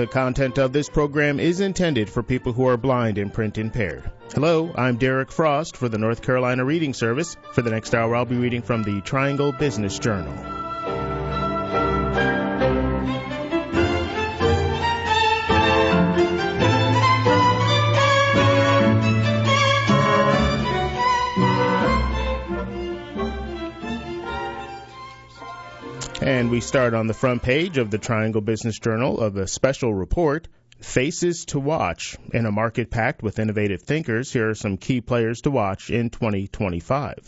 The content of this program is intended for people who are blind and print impaired. Hello, I'm Derek Frost for the North Carolina Reading Service. For the next hour, I'll be reading from the Triangle Business Journal. And we start on the front page of the Triangle Business Journal of a special report, Faces to Watch. In a market packed with innovative thinkers, here are some key players to watch in 2025.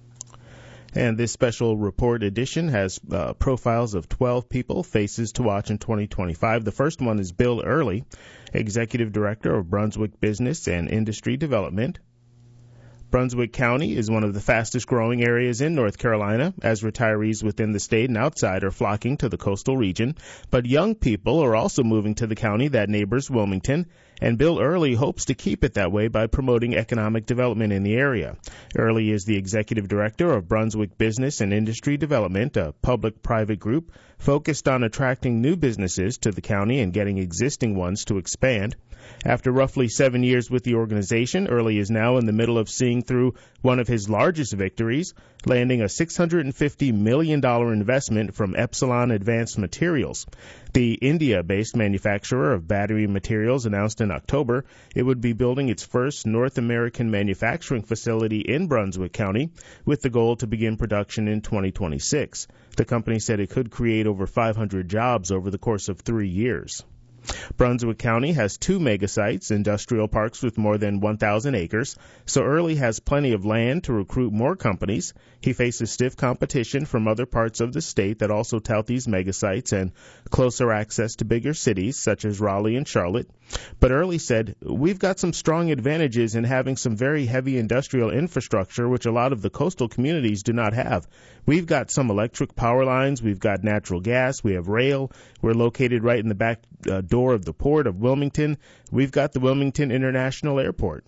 And this special report edition has profiles of 12 people, faces to watch in 2025. The first one is Bill Early, Executive Director of Brunswick Business and Industry Development. Brunswick County is one of the fastest growing areas in North Carolina, as retirees within the state and outside are flocking to the coastal region. But young people are also moving to the county that neighbors Wilmington, and Bill Early hopes to keep it that way by promoting economic development in the area. Early is the Executive Director of Brunswick Business and Industry Development, a public-private group focused on attracting new businesses to the county and getting existing ones to expand. After roughly 7 years with the organization, Early is now in the middle of seeing through one of his largest victories, landing a $650 million investment from Epsilon Advanced Materials. The India-based manufacturer of battery materials announced in October it would be building its first North American manufacturing facility in Brunswick County with the goal to begin production in 2026. The company said it could create over 500 jobs over the course of 3 years. Brunswick County has 2 megasites, industrial parks with more than 1,000 acres, so Early has plenty of land to recruit more companies. He faces stiff competition from other parts of the state that also tout these megasites and closer access to bigger cities such as Raleigh and Charlotte. But Early said, "We've got some strong advantages in having some very heavy industrial infrastructure, which a lot of the coastal communities do not have. We've got some electric power lines, we've got natural gas, we have rail, we're located right in the back door of the port of Wilmington. We've got the Wilmington International Airport."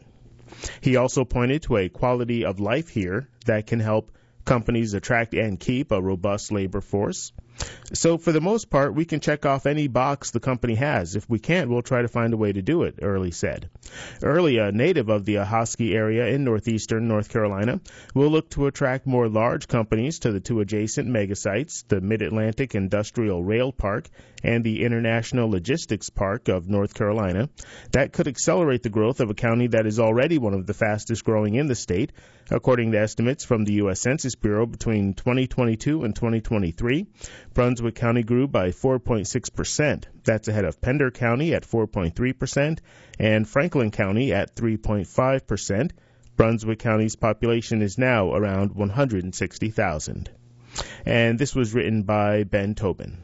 He also pointed to a quality of life here that can help companies attract and keep a robust labor force. So for the most part, we can check off any box the company has. If we can't, we'll try to find a way to do it, Early said. Early, a native of the Ahoskie area in northeastern North Carolina, will look to attract more large companies to the 2 adjacent megasites, the Mid-Atlantic Industrial Rail Park and the International Logistics Park of North Carolina. That could accelerate the growth of a county that is already one of the fastest growing in the state. According to estimates from the U.S. Census Bureau, between 2022 and 2023, Brunswick County grew by 4.6%. That's ahead of Pender County at 4.3% and Franklin County at 3.5%. Brunswick County's population is now around 160,000. And this was written by Ben Tobin.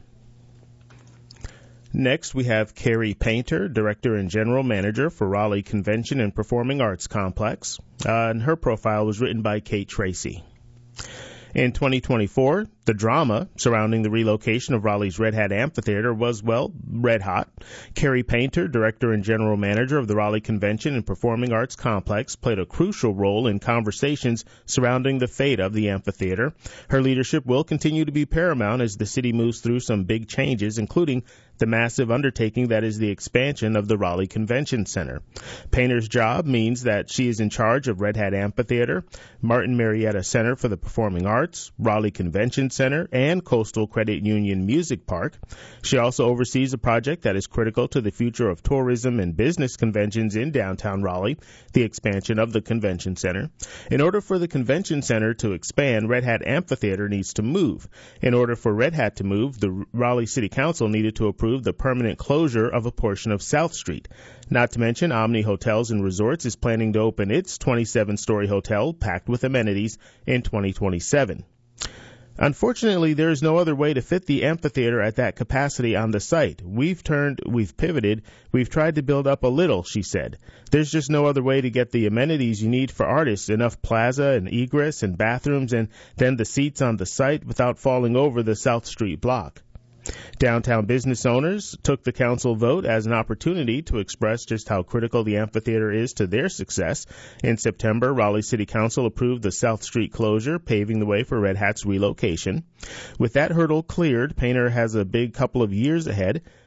Next, we have Carrie Painter, Director and General Manager for Raleigh Convention and Performing Arts Complex, and her profile was written by Kate Tracy. In 2024, the drama surrounding the relocation of Raleigh's Red Hat Amphitheater was, well, red hot. Carrie Painter, Director and General Manager of the Raleigh Convention and Performing Arts Complex, played a crucial role in conversations surrounding the fate of the amphitheater. Her leadership will continue to be paramount as the city moves through some big changes, including the massive undertaking that is the expansion of the Raleigh Convention Center. Painter's job means that she is in charge of Red Hat Amphitheater, Martin Marietta Center for the Performing Arts, Raleigh Convention Center, and Coastal Credit Union Music Park. She also oversees a project that is critical to the future of tourism and business conventions in downtown Raleigh, the expansion of the Convention Center. In order for the Convention Center to expand, Red Hat Amphitheater needs to move. In order for Red Hat to move, the Raleigh City Council needed to approve the permanent closure of a portion of South Street. Not to mention, Omni Hotels and Resorts is planning to open its 27-story hotel packed with amenities in 2027. Unfortunately, there is no other way to fit the amphitheater at that capacity on the site. We've pivoted, we've tried to build up a little, she said. There's just no other way to get the amenities you need for artists, enough plaza and egress and bathrooms and then the seats on the site without falling over the South Street block. Downtown business owners took the council vote as an opportunity to express just how critical the amphitheater is to their success. In September, Raleigh City Council approved the South Street closure, paving the way for Red Hat's relocation. With that hurdle cleared, Painter has a big couple of years ahead.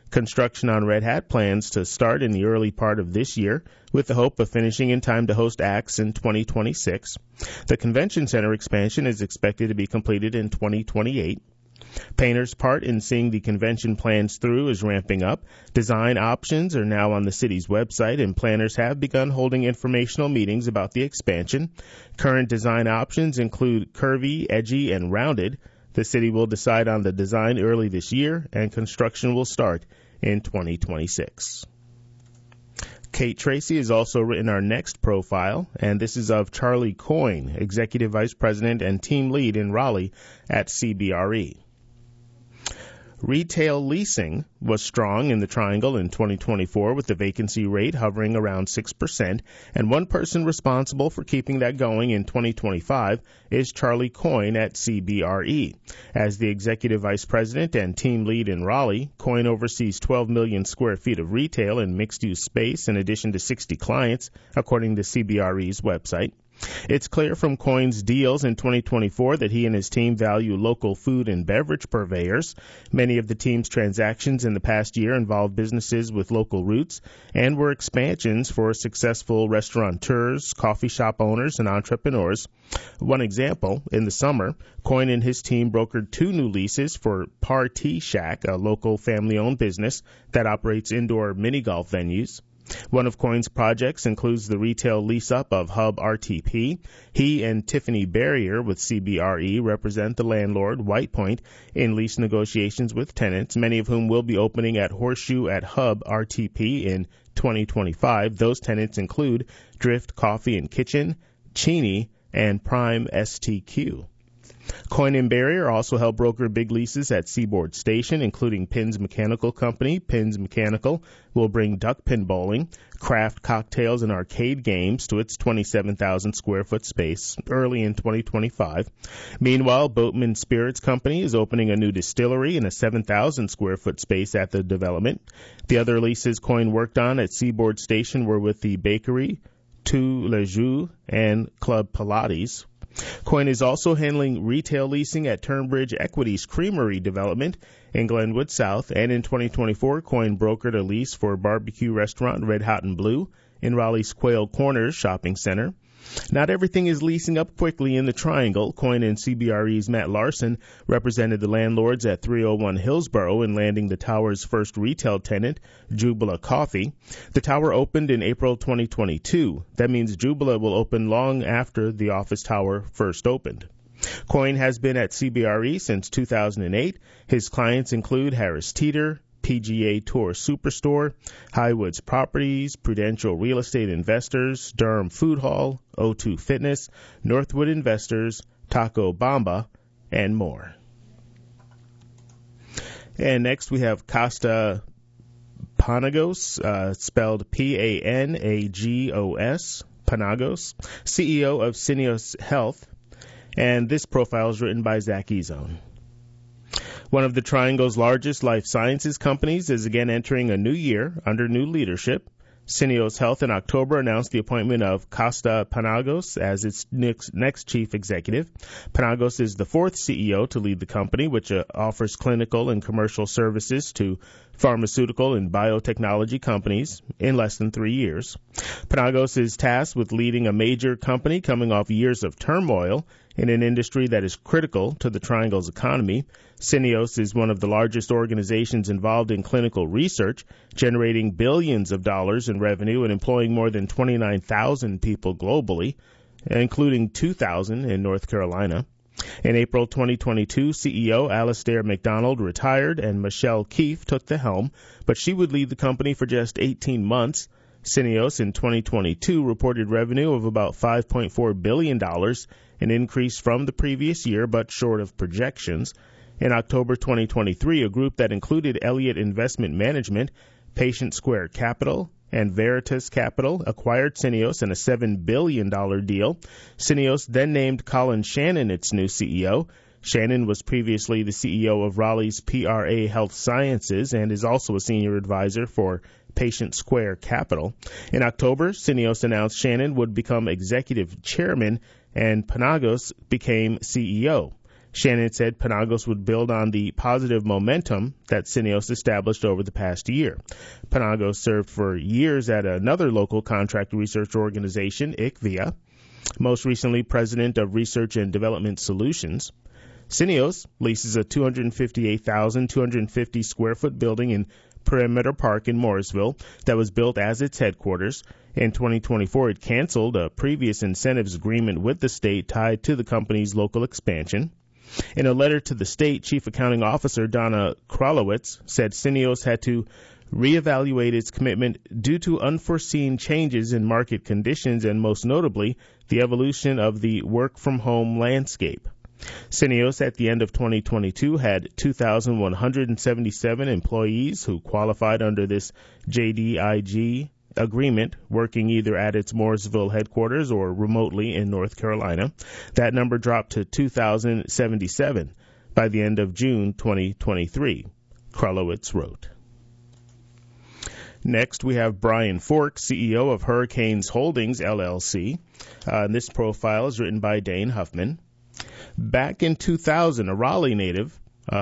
Construction on Red Hat plans to start in the early part of this year, with the hope of finishing in time to host ACTS in 2026. The convention center expansion is expected to be completed in 2028. Painter's part in seeing the convention plans through is ramping up. Design options are now on the city's website, and planners have begun holding informational meetings about the expansion. Current design options include curvy, edgy, and rounded. The city will decide on the design early this year, and construction will start in 2026. Kate Tracy has also written our next profile, and this is of Charlie Coyne, Executive Vice President and Team Lead in Raleigh at CBRE. Retail leasing was strong in the Triangle in 2024, with the vacancy rate hovering around 6%, and one person responsible for keeping that going in 2025 is Charlie Coyne at CBRE. As the Executive Vice President and Team Lead in Raleigh, Coyne oversees 12 million square feet of retail and mixed-use space in addition to 60 clients, according to CBRE's website. It's clear from Coyne's deals in 2024 that he and his team value local food and beverage purveyors. Many of the team's transactions in the past year involved businesses with local roots and were expansions for successful restaurateurs, coffee shop owners, and entrepreneurs. One example, in the summer, Coyne and his team brokered 2 new leases for Party Shack, a local family-owned business that operates indoor mini-golf venues. One of Coyne's projects includes the retail lease-up of Hub RTP. He and Tiffany Barrier with CBRE represent the landlord, White Point, in lease negotiations with tenants, many of whom will be opening at Horseshoe at Hub RTP in 2025. Those tenants include Drift Coffee and Kitchen, Cheney, and Prime STQ. Coyne and Barrier also help broker big leases at Seaboard Station, including Pins Mechanical Company. Pins Mechanical will bring duck pin bowling, craft cocktails, and arcade games to its 27,000 square foot space early in 2025. Meanwhile, Boatman Spirits Company is opening a new distillery in a 7,000 square foot space at the development. The other leases Coyne worked on at Seaboard Station were with the bakery, Tous les Jours, and Club Pilates. Coyne is also handling retail leasing at Turnbridge Equities Creamery development in Glenwood South, and in 2024, Coyne brokered a lease for barbecue restaurant Red Hot and Blue in Raleigh's Quail Corners shopping center. Not everything is leasing up quickly in the Triangle. Coyne and CBRE's Matt Larson represented the landlords at 301 Hillsborough in landing the tower's first retail tenant, Jubila Coffee. The tower opened in April 2022. That means Jubila will open long after the office tower first opened. Coyne has been at CBRE since 2008. His clients include Harris Teeter, PGA Tour Superstore, Highwoods Properties, Prudential Real Estate Investors, Durham Food Hall, O2 Fitness, Northwood Investors, Taco Bamba, and more. And next we have Costa Panagos, spelled Panagos, Panagos, CEO of Syneos Health, and this profile is written by Zach Ezone. One of the Triangle's largest life sciences companies is again entering a new year under new leadership. Syneos Health in October announced the appointment of Costa Panagos as its next chief executive. Panagos is the 4th CEO to lead the company, which offers clinical and commercial services to pharmaceutical and biotechnology companies in less than 3 years. Panagos is tasked with leading a major company coming off years of turmoil in an industry that is critical to the Triangle's economy. Syneos is one of the largest organizations involved in clinical research, generating billions of dollars in revenue and employing more than 29,000 people globally, including 2,000 in North Carolina. In April 2022, CEO Alastair MacDonald retired and Michelle Keefe took the helm, but she would lead the company for just 18 months. Syneos in 2022 reported revenue of about $5.4 billion, an increase from the previous year but short of projections. In October 2023, a group that included Elliott Investment Management, Patient Square Capital, and Veritas Capital acquired Syneos in a $7 billion deal. Syneos then named Colin Shannon its new CEO. Shannon was previously the CEO of Raleigh's PRA Health Sciences and is also a senior advisor for Patient Square Capital. In October, Syneos announced Shannon would become executive chairman and Panagos became CEO. Shannon said Penagos would build on the positive momentum that Syneos established over the past year. Penagos served for years at another local contract research organization, ICVIA, most recently president of Research and Development Solutions. Syneos leases a 258,250 square foot building in Perimeter Park in Morrisville that was built as its headquarters. In 2024, it canceled a previous incentives agreement with the state tied to the company's local expansion. In a letter to the state, Chief Accounting Officer Donna Kralowitz said Syneos had to reevaluate its commitment due to unforeseen changes in market conditions and, most notably, the evolution of the work-from-home landscape. Syneos at the end of 2022 had 2,177 employees who qualified under this JDIG agreement, working either at its Morrisville headquarters or remotely in North Carolina. That number dropped to 2,077 by the end of June 2023, Kralowitz wrote. Next, we have Brian Fork, CEO of Hurricanes Holdings, LLC. This profile is written by Dane Huffman. Back in 2000, a Raleigh native,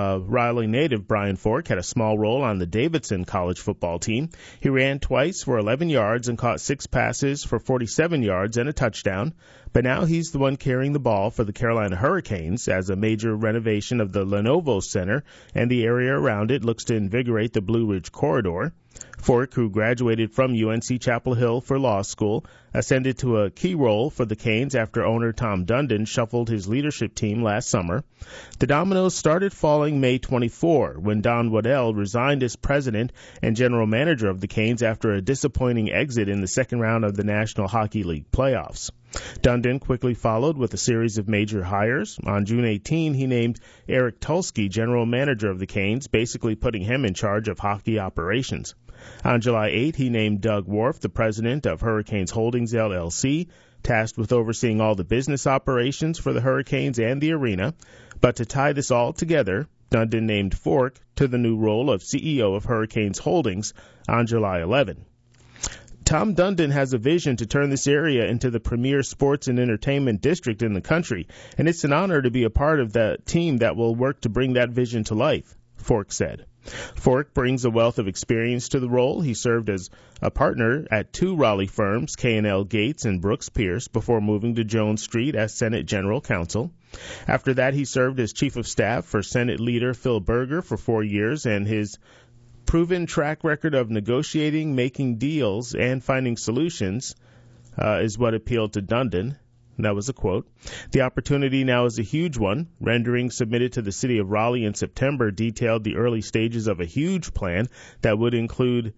Brian Fork, had a small role on the Davidson college football team. He ran twice for 11 yards and caught 6 passes for 47 yards and a touchdown. But now he's the one carrying the ball for the Carolina Hurricanes as a major renovation of the Lenovo Center and the area around it looks to invigorate the Blue Ridge Corridor. Fork, who graduated from UNC Chapel Hill for law school, ascended to a key role for the Canes after owner Tom Dundon shuffled his leadership team last summer. The dominoes started falling May 24 when Don Waddell resigned as president and general manager of the Canes after a disappointing exit in the second round of the National Hockey League playoffs. Dundon quickly followed with a series of major hires. On June 18, he named Eric Tulsky general manager of the Canes, basically putting him in charge of hockey operations. On July 8, he named Doug Wharf the president of Hurricanes Holdings, LLC, tasked with overseeing all the business operations for the Hurricanes and the arena. But to tie this all together, Dundon named Fork to the new role of CEO of Hurricanes Holdings on July 11. Tom Dundon has a vision to turn this area into the premier sports and entertainment district in the country, and it's an honor to be a part of the team that will work to bring that vision to life, Fork said. Fork brings a wealth of experience to the role. He served as a partner at 2 Raleigh firms, K&L Gates and Brooks Pierce, before moving to Jones Street as Senate General Counsel. After that, he served as Chief of Staff for Senate Leader Phil Berger for 4 years, and his proven track record of negotiating, making deals, and finding solutions is what appealed to Dundon. That was a quote. The opportunity now is a huge one. Rendering submitted to the city of Raleigh in September detailed the early stages of a huge plan that would include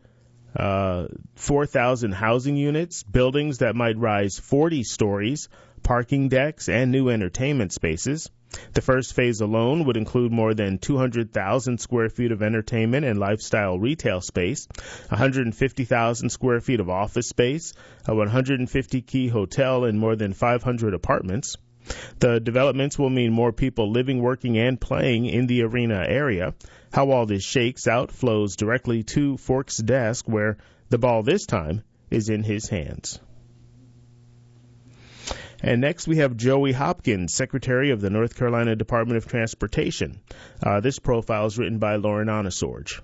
4,000 housing units, buildings that might rise 40 stories, parking decks, and new entertainment spaces. The first phase alone would include more than 200,000 square feet of entertainment and lifestyle retail space, 150,000 square feet of office space, a 150-key hotel, and more than 500 apartments. The developments will mean more people living, working, and playing in the arena area. How all this shakes out flows directly to Fork's desk, where the ball this time is in his hands. And next we have Joey Hopkins, Secretary of the North Carolina Department of Transportation. This profile is written by Lauren Onesorge.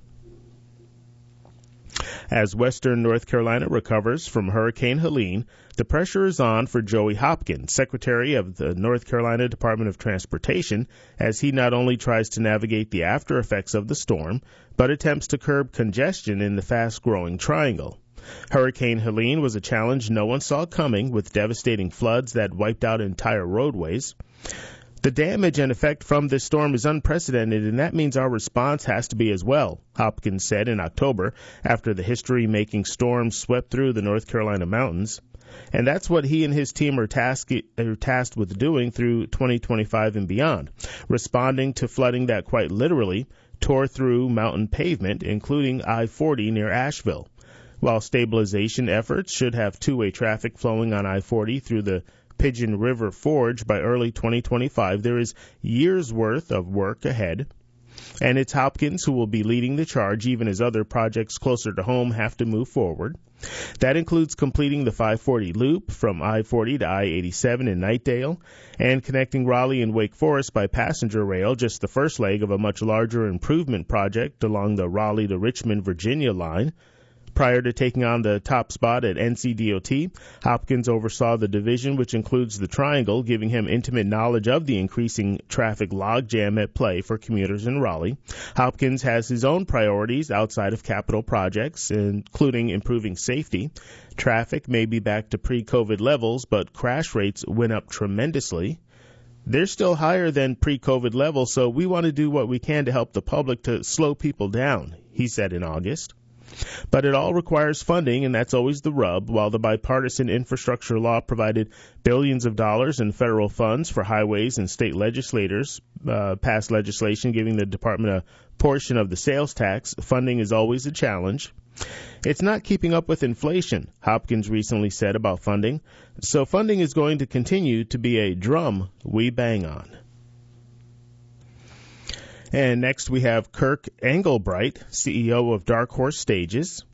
As western North Carolina recovers from Hurricane Helene, the pressure is on for Joey Hopkins, Secretary of the North Carolina Department of Transportation, as he not only tries to navigate the after effects of the storm, but attempts to curb congestion in the fast-growing Triangle. Hurricane Helene was a challenge no one saw coming, with devastating floods that wiped out entire roadways. The damage and effect from this storm is unprecedented, and that means our response has to be as well, Hopkins said in October after the history-making storm swept through the North Carolina mountains. And that's what he and his team are tasked with doing through 2025 and beyond, responding to flooding that quite literally tore through mountain pavement, including I-40 near Asheville. While stabilization efforts should have two-way traffic flowing on I-40 through the Pigeon River Forge by early 2025, there is years' worth of work ahead. And it's Hopkins who will be leading the charge even as other projects closer to home have to move forward. That includes completing the 540 loop from I-40 to I-87 in Knightdale and connecting Raleigh and Wake Forest by passenger rail, just the first leg of a much larger improvement project along the Raleigh to Richmond, Virginia line. Prior to taking on the top spot at NCDOT, Hopkins oversaw the division, which includes the Triangle, giving him intimate knowledge of the increasing traffic logjam at play for commuters in Raleigh. Hopkins has his own priorities outside of capital projects, including improving safety. Traffic may be back to pre-COVID levels, but crash rates went up tremendously. They're still higher than pre-COVID levels, so we want to do what we can to help the public to slow people down, he said in August. But it all requires funding, and that's always the rub. While the bipartisan infrastructure law provided billions of dollars in federal funds for highways, and state legislators passed legislation giving the department a portion of the sales tax, funding is always a challenge. It's not keeping up with inflation, Hopkins recently said about funding. So funding is going to continue to be a drum we bang on. And next we have Kirk Engelbright, CEO of Dark Horse Stages.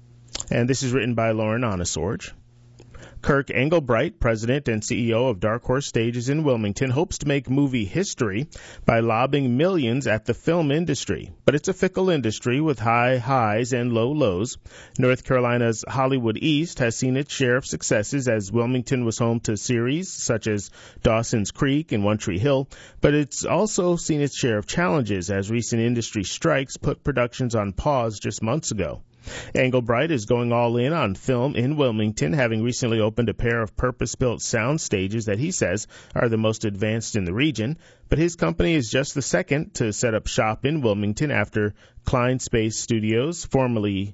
And this is written by Lauren Onesorge. Kirk Engelbright, president and CEO of Dark Horse Stages in Wilmington, hopes to make movie history by lobbing millions at the film industry. But it's a fickle industry with high highs and low lows. North Carolina's Hollywood East has seen its share of successes as Wilmington was home to series such as Dawson's Creek and One Tree Hill, but it's also seen its share of challenges as recent industry strikes put productions on pause just months ago. Engelbright is going all in on film in Wilmington, having recently opened a pair of purpose-built sound stages that he says are the most advanced in the region. But his company is just the second to set up shop in Wilmington after Klein Space Studios, formerly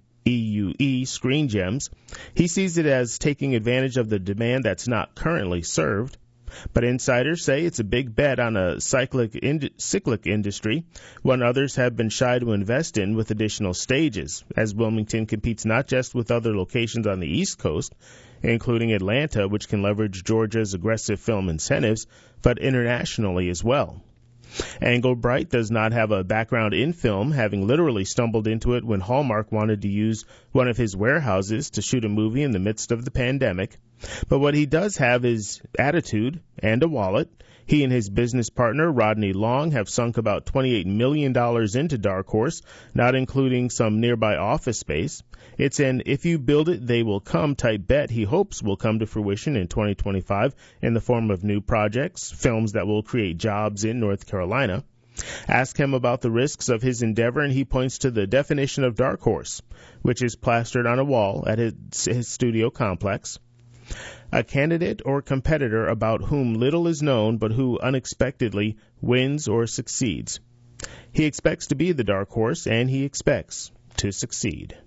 EUE Screen Gems. He sees it as taking advantage of the demand that's not currently served. But insiders say it's a big bet on a cyclic industry, one others have been shy to invest in with additional stages, as Wilmington competes not just with other locations on the East Coast, including Atlanta, which can leverage Georgia's aggressive film incentives, but internationally as well. Engelbright does not have a background in film, having literally stumbled into it when Hallmark wanted to use one of his warehouses to shoot a movie in the midst of the pandemic. But what he does have is attitude and a wallet. He and his business partner, Rodney Long, have sunk about $28 million into Dark Horse, not including some nearby office space. It's an if you build it, they will come type bet he hopes will come to fruition in 2025 in the form of new projects, films that will create jobs in North Carolina. Ask him about the risks of his endeavor, and he points to the definition of Dark Horse, which is plastered on a wall at his studio complex. A candidate or competitor about whom little is known but who unexpectedly wins or succeeds. He expects to be the dark horse, and he expects to succeed.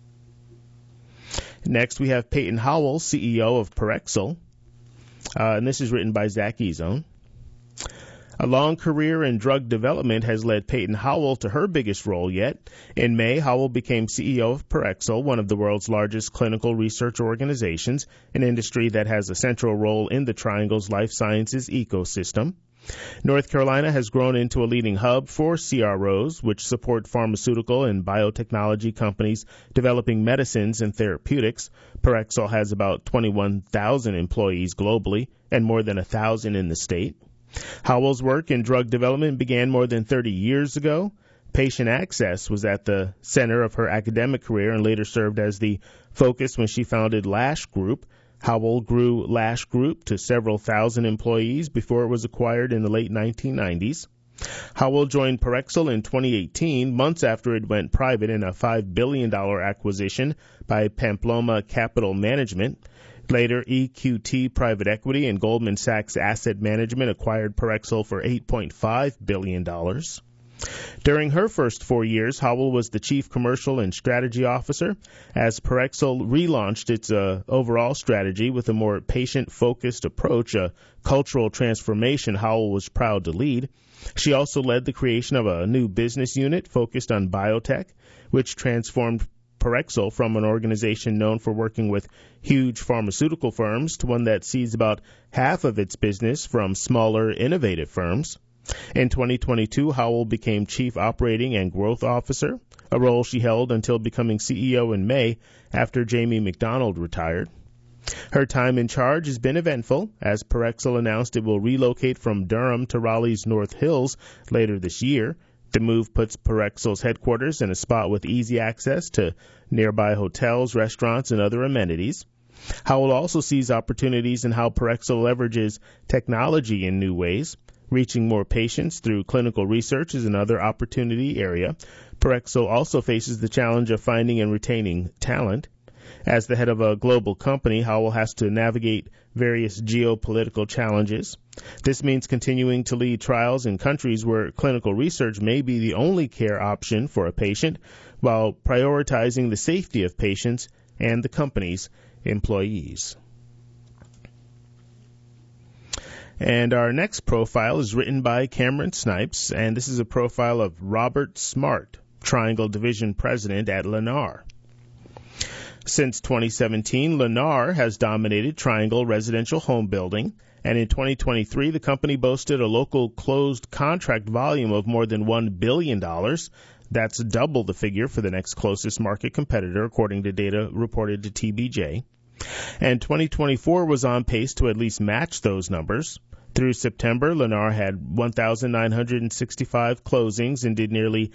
Next, we have Peyton Howell, CEO of Parexel, and this is written by Zach Ezone. A long career in drug development has led Peyton Howell to her biggest role yet. In May, Howell became CEO of Parexel, one of the world's largest clinical research organizations, an industry that has a central role in the Triangle's life sciences ecosystem. North Carolina has grown into a leading hub for CROs, which support pharmaceutical and biotechnology companies developing medicines and therapeutics. Parexel has about 21,000 employees globally and more than 1,000 in the state. Howell's work in drug development began more than 30 years ago. Patient access was at the center of her academic career and later served as the focus when she founded Lash Group. Howell grew Lash Group to several thousand employees before it was acquired in the late 1990s. Howell joined Parexel in 2018, months after it went private in a $5 billion acquisition by Pamplona Capital Management. Later, EQT Private Equity and Goldman Sachs Asset Management acquired Parexel for $8.5 billion. During her first 4 years, Howell was the Chief Commercial and Strategy Officer. As Parexel relaunched its overall strategy with a more patient-focused approach, a cultural transformation Howell was proud to lead. She also led the creation of a new business unit focused on biotech, which transformed Parexel from an organization known for working with huge pharmaceutical firms to one that sees about half of its business from smaller, innovative firms. In 2022, Howell became Chief Operating and Growth Officer, a role she held until becoming CEO in May after Jamie McDonald retired. Her time in charge has been eventful, as Parexel announced it will relocate from Durham to Raleigh's North Hills later this year. The move puts Parexel's headquarters in a spot with easy access to nearby hotels, restaurants, and other amenities. Howell also sees opportunities in how Parexel leverages technology in new ways. Reaching more patients through clinical research is another opportunity area. Parexel also faces the challenge of finding and retaining talent. As the head of a global company, Howell has to navigate various geopolitical challenges. This means continuing to lead trials in countries where clinical research may be the only care option for a patient, while prioritizing the safety of patients and the company's employees. And our next profile is written by Cameron Snipes, and this is a profile of Robert Smart, Triangle Division President at Lennar. Since 2017, Lennar has dominated Triangle residential home building, and in 2023, the company boasted a local closed contract volume of more than $1 billion. That's double the figure for the next closest market competitor, according to data reported to TBJ. And 2024 was on pace to at least match those numbers. Through September, Lennar had 1,965 closings and did nearly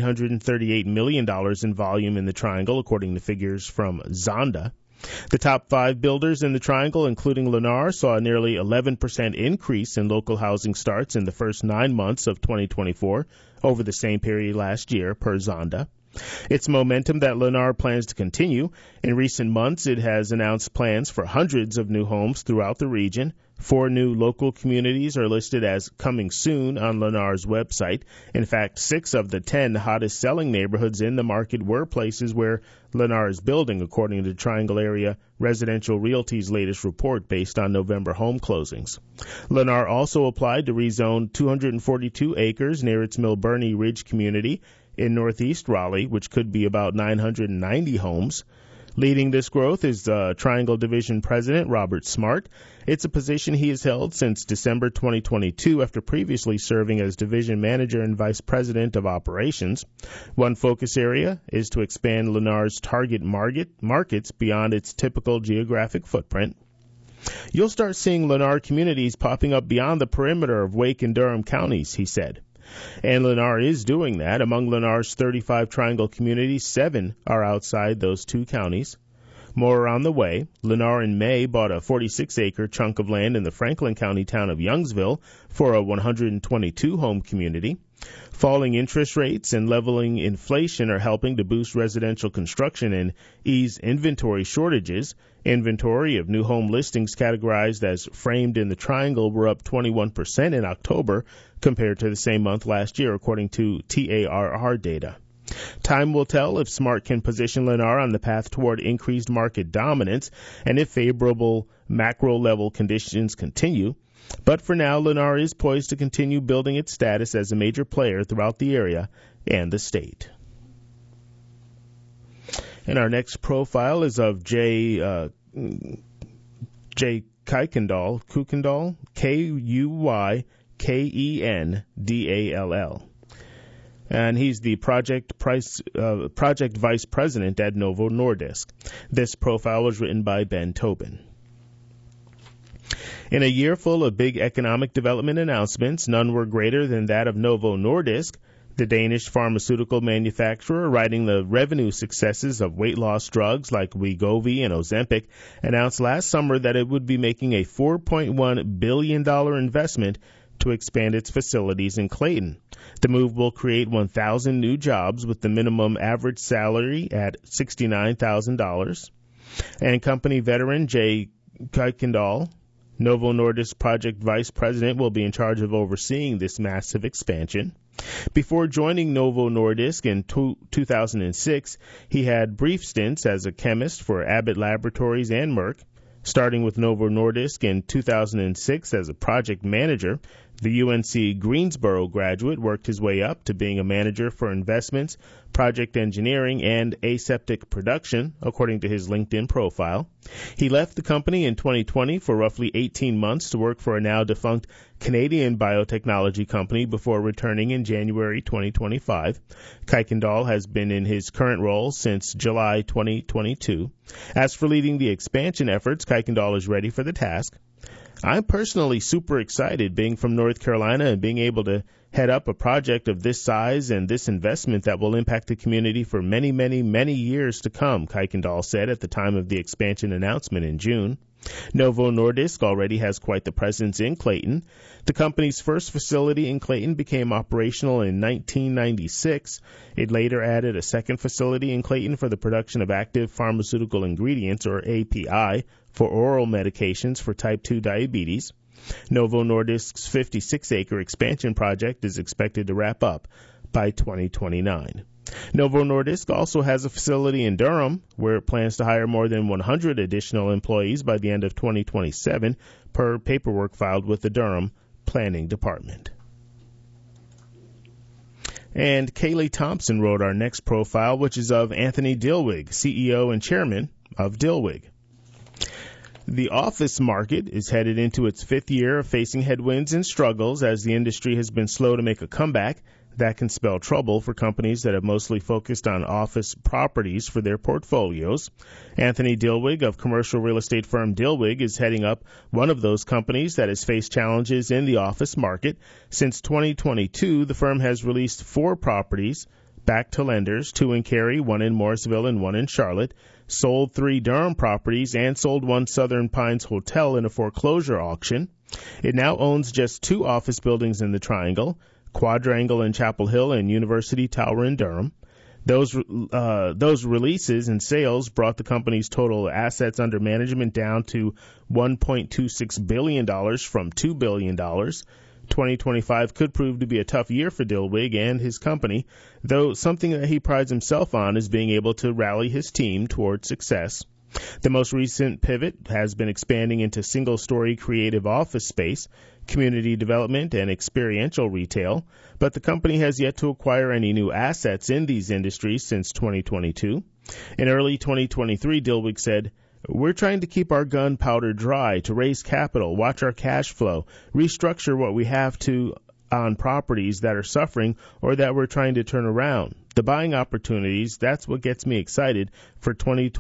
$838 million in volume in the Triangle, according to figures from Zonda. The top 5 builders in the Triangle, including Lennar, saw a nearly 11% increase in local housing starts in the first 9 months of 2024 over the same period last year, per Zonda. It's momentum that Lennar plans to continue. In recent months, it has announced plans for hundreds of new homes throughout the region. 4 new local communities are listed as coming soon on Lennar's website. In fact, 6 of the 10 hottest selling neighborhoods in the market were places where Lennar is building, according to Triangle Area Residential Realty's latest report based on November home closings. Lennar also applied to rezone 242 acres near its Milburnie Ridge community in northeast Raleigh, which could be about 990 homes. Leading this growth is Triangle Division President Robert Smart. It's a position he has held since December 2022 after previously serving as Division Manager and Vice President of Operations. One focus area is to expand Lennar's target markets beyond its typical geographic footprint. You'll start seeing Lennar communities popping up beyond the perimeter of Wake and Durham counties, he said. And Lennar is doing that. Among Lennar's 35 Triangle communities, 7 are outside those 2 counties. More are on the way. Lennar in May bought a 46-acre chunk of land in the Franklin County town of Youngsville for a 122-home community. Falling interest rates and leveling inflation are helping to boost residential construction and ease inventory shortages. Inventory of new home listings categorized as framed in the Triangle were up 21% in October compared to the same month last year, according to TARR data. Time will tell if Smart can position Lennar on the path toward increased market dominance and if favorable macro-level conditions continue. But for now, Lennar is poised to continue building its status as a major player throughout the area and the state. And our next profile is of Jay Kuykendall, Kuykendall. And he's the project vice president at Novo Nordisk. This profile was written by Ben Tobin. In a year full of big economic development announcements, none were greater than that of Novo Nordisk, the Danish pharmaceutical manufacturer, riding the revenue successes of weight loss drugs like Wegovy and Ozempic, announced last summer that it would be making a $4.1 billion investment to expand its facilities in Clayton. The move will create 1,000 new jobs with the minimum average salary at $69,000. And company veteran Jay Kuykendall, Novo Nordisk project vice president, will be in charge of overseeing this massive expansion. Before joining Novo Nordisk in 2006, he had brief stints as a chemist for Abbott Laboratories and Merck. Starting with Novo Nordisk in 2006 as a project manager, The UNC Greensboro graduate worked his way up to being a manager for investments, project engineering, and aseptic production, according to his LinkedIn profile. He left the company in 2020 for roughly 18 months to work for a now defunct Canadian biotechnology company before returning in January 2025. Kuykendall has been in his current role since July 2022. As for leading the expansion efforts, Kuykendall is ready for the task. I'm personally super excited being from North Carolina and being able to head up a project of this size and this investment that will impact the community for many, many, many years to come, Kuykendall said at the time of the expansion announcement in June. Novo Nordisk already has quite the presence in Clayton. The company's first facility in Clayton became operational in 1996. It later added a second facility in Clayton for the production of active pharmaceutical ingredients, or API, for oral medications for type 2 diabetes. Novo Nordisk's 56-acre expansion project is expected to wrap up by 2029. Novo Nordisk also has a facility in Durham where it plans to hire more than 100 additional employees by the end of 2027, per paperwork filed with the Durham Planning Department. And Kayleigh Thompson wrote our next profile, which is of Anthony Dilweg, CEO and chairman of Dilweg. The office market is headed into its fifth year of facing headwinds and struggles as the industry has been slow to make a comeback. That can spell trouble for companies that have mostly focused on office properties for their portfolios. Anthony Dilweg of commercial real estate firm Dilweg is heading up one of those companies that has faced challenges in the office market. Since 2022, the firm has released 4 properties back to lenders, 2 in Cary, 1 in Morrisville, and 1 in Charlotte, sold 3 Durham properties, and sold 1 Southern Pines hotel in a foreclosure auction. It now owns just 2 office buildings in the Triangle, Quadrangle in Chapel Hill and University Tower in Durham. Those releases and sales brought the company's total assets under management down to $1.26 billion from $2 billion. 2025 could prove to be a tough year for Dilweg and his company, though something that he prides himself on is being able to rally his team toward success. The most recent pivot has been expanding into single-story creative office space, community development, and experiential retail, but the company has yet to acquire any new assets in these industries since 2022. In early 2023, Dilweg said, "We're trying to keep our gunpowder dry to raise capital, watch our cash flow, restructure what we have to on properties that are suffering or that we're trying to turn around. The buying opportunities, that's what gets me excited for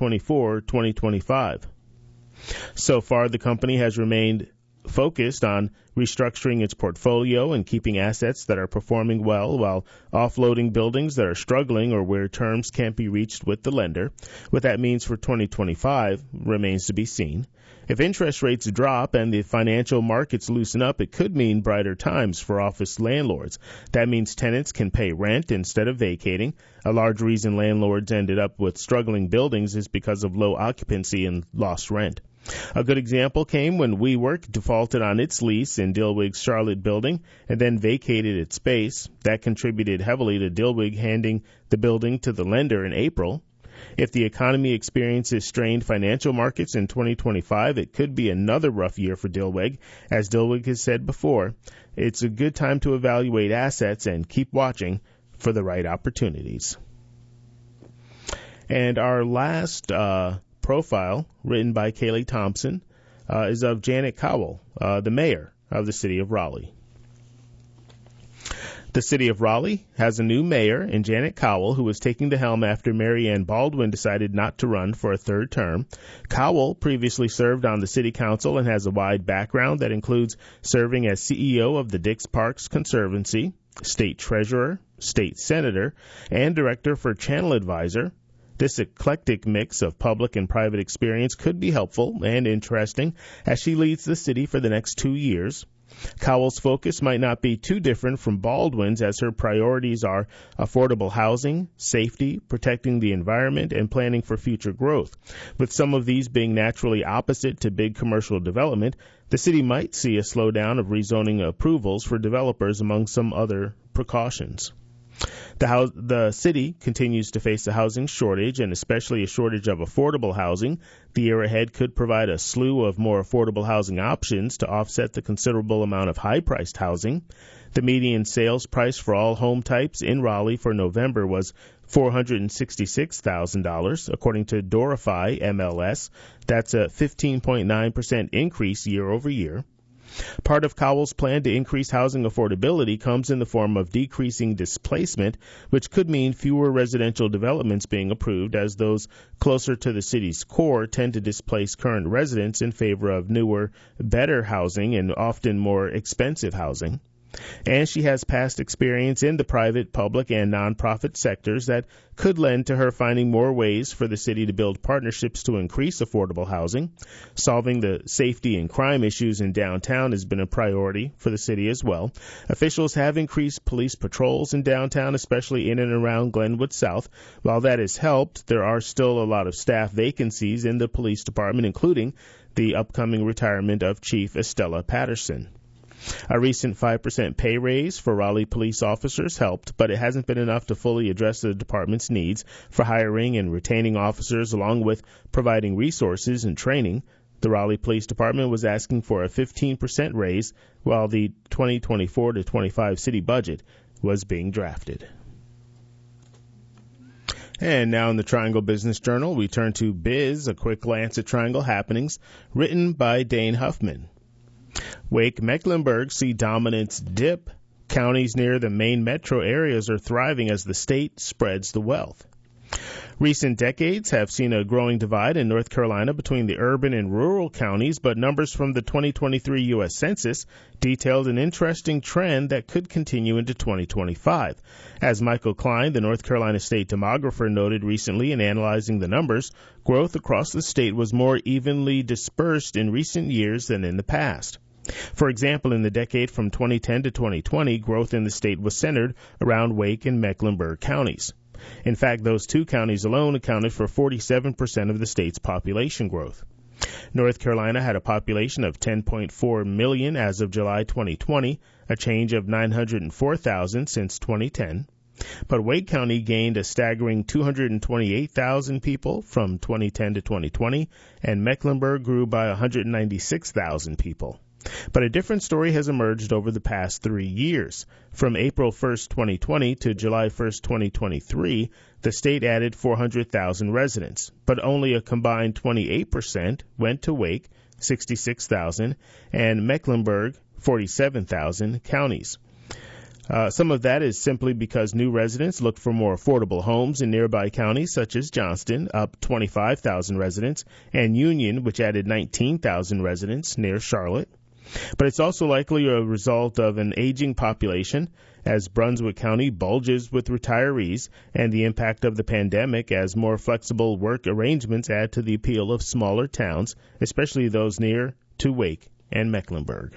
2024-2025. So far, the company has remained focused on restructuring its portfolio and keeping assets that are performing well while offloading buildings that are struggling or where terms can't be reached with the lender. What that means for 2025 remains to be seen. If interest rates drop and the financial markets loosen up, it could mean brighter times for office landlords. That means tenants can pay rent instead of vacating. A large reason landlords ended up with struggling buildings is because of low occupancy and lost rent. A good example came when WeWork defaulted on its lease in Dilweg's Charlotte building and then vacated its space. That contributed heavily to Dilweg handing the building to the lender in April. If the economy experiences strained financial markets in 2025, it could be another rough year for Dilweg. As Dilweg has said before, it's a good time to evaluate assets and keep watching for the right opportunities. And our last profile, written by Kayleigh Thompson, is of Janet Cowell, the mayor of the city of Raleigh. The city of Raleigh has a new mayor in Janet Cowell, who is taking the helm after Mary Ann Baldwin decided not to run for a third term. Cowell previously served on the city council and has a wide background that includes serving as CEO of the Dix Parks Conservancy, state treasurer, state senator, and director for Channel Advisor. This eclectic mix of public and private experience could be helpful and interesting as she leads the city for the next 2 years. Cowell's focus might not be too different from Baldwin's, as her priorities are affordable housing, safety, protecting the environment, and planning for future growth. With some of these being naturally opposite to big commercial development, the city might see a slowdown of rezoning approvals for developers among some other precautions. The city continues to face a housing shortage, and especially a shortage of affordable housing. The year ahead could provide a slew of more affordable housing options to offset the considerable amount of high-priced housing. The median sales price for all home types in Raleigh for November was $466,000, according to Dorify MLS. That's a 15.9% increase year over year. Part of Cowell's plan to increase housing affordability comes in the form of decreasing displacement, which could mean fewer residential developments being approved, as those closer to the city's core tend to displace current residents in favor of newer, better housing and often more expensive housing. And she has past experience in the private, public, and nonprofit sectors that could lend to her finding more ways for the city to build partnerships to increase affordable housing. Solving the safety and crime issues in downtown has been a priority for the city as well. Officials have increased police patrols in downtown, especially in and around Glenwood South. While that has helped, there are still a lot of staff vacancies in the police department, including the upcoming retirement of Chief Estella Patterson. A recent 5% pay raise for Raleigh police officers helped, but it hasn't been enough to fully address the department's needs for hiring and retaining officers, along with providing resources and training. The Raleigh Police Department was asking for a 15% raise, while the 2024-25 city budget was being drafted. And now in the Triangle Business Journal, we turn to Biz, a quick glance at Triangle happenings, written by Dane Huffman. Wake Mecklenburg see dominance dip. Counties near the main metro areas are thriving as the state spreads the wealth. Recent decades have seen a growing divide in North Carolina between the urban and rural counties, but numbers from the 2023 U.S. Census detailed an interesting trend that could continue into 2025. As Michael Klein, the North Carolina state demographer, noted recently in analyzing the numbers, growth across the state was more evenly dispersed in recent years than in the past. For example, in the decade from 2010 to 2020, growth in the state was centered around Wake and Mecklenburg counties. In fact, those two counties alone accounted for 47% of the state's population growth. North Carolina had a population of 10.4 million as of July 2020, a change of 904,000 since 2010. But Wake County gained a staggering 228,000 people from 2010 to 2020, and Mecklenburg grew by 196,000 people. But a different story has emerged over the past 3 years. From April 1, 2020 to July 1, 2023, the state added 400,000 residents, but only a combined 28% went to Wake, 66,000, and Mecklenburg, 47,000 counties. Some of that is simply because new residents looked for more affordable homes in nearby counties such as Johnston, up 25,000 residents, and Union, which added 19,000 residents near Charlotte. But it's also likely a result of an aging population, as Brunswick County bulges with retirees, and the impact of the pandemic as more flexible work arrangements add to the appeal of smaller towns, especially those near to Wake and Mecklenburg.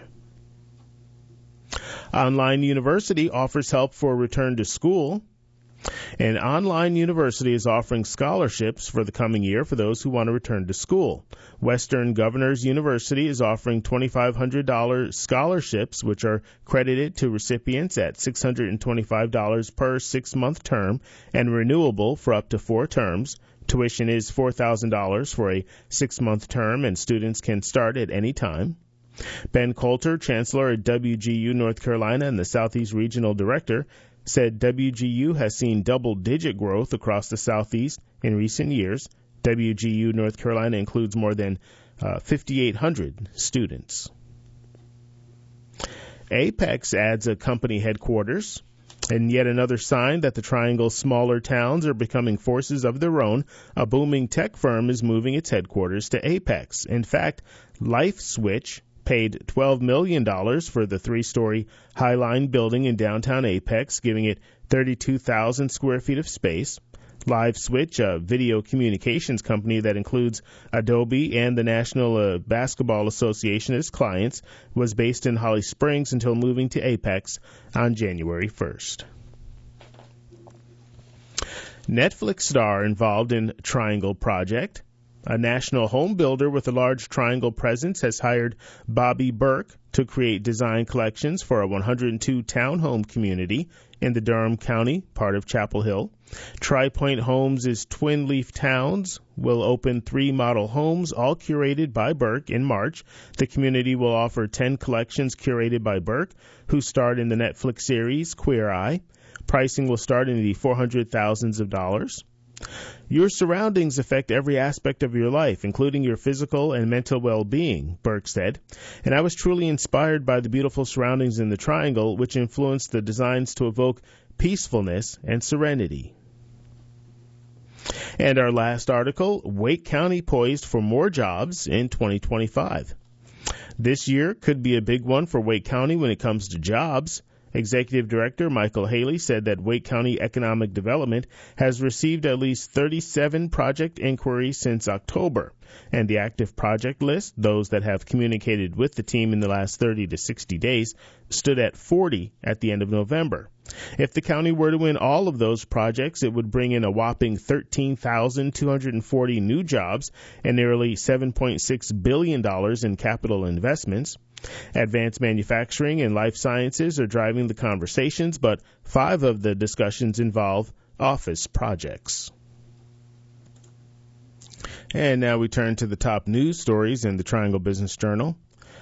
Online University offers help for return to school. An online university is offering scholarships for the coming year for those who want to return to school. Western Governors University is offering $2,500 scholarships, which are credited to recipients at $625 per 6-month term and renewable for up to 4 terms. Tuition is $4,000 for a 6-month term, and students can start at any time. Ben Coulter, Chancellor at WGU North Carolina and the Southeast Regional Director, said WGU has seen double-digit growth across the Southeast in recent years. WGU North Carolina includes more than 5,800 students. Apex adds a company headquarters, and yet another sign that the Triangle's smaller towns are becoming forces of their own. A booming tech firm is moving its headquarters to Apex. In fact, LifeSwitch paid $12 million for the 3-story Highline building in downtown Apex, giving it 32,000 square feet of space. LiveSwitch, a video communications company that includes Adobe and the National Basketball Association as clients, was based in Holly Springs until moving to Apex on January 1st. Netflix star involved in Triangle Project. A national home builder with a large Triangle presence has hired Bobby Burke to create design collections for a 102 townhome community in the Durham County part of Chapel Hill. Tri-Point Homes' Twin Leaf Towns will open 3 model homes, all curated by Burke, in March. The community will offer 10 collections curated by Burke, who starred in the Netflix series Queer Eye. Pricing will start in the $400,000s of dollars. Your surroundings affect every aspect of your life, including your physical and mental well-being, Burke said. And I was truly inspired by the beautiful surroundings in the Triangle, which influenced the designs to evoke peacefulness and serenity. And our last article, Wake County poised for more jobs in 2025. This year could be a big one for Wake County when it comes to jobs. Executive Director Michael Haley said that Wake County Economic Development has received at least 37 project inquiries since October, and the active project list, those that have communicated with the team in the last 30 to 60 days, stood at 40 at the end of November. If the county were to win all of those projects, it would bring in a whopping 13,240 new jobs and nearly $7.6 billion in capital investments. Advanced manufacturing and life sciences are driving the conversations, but 5 of the discussions involve office projects. And now we turn to the top news stories in the Triangle Business Journal.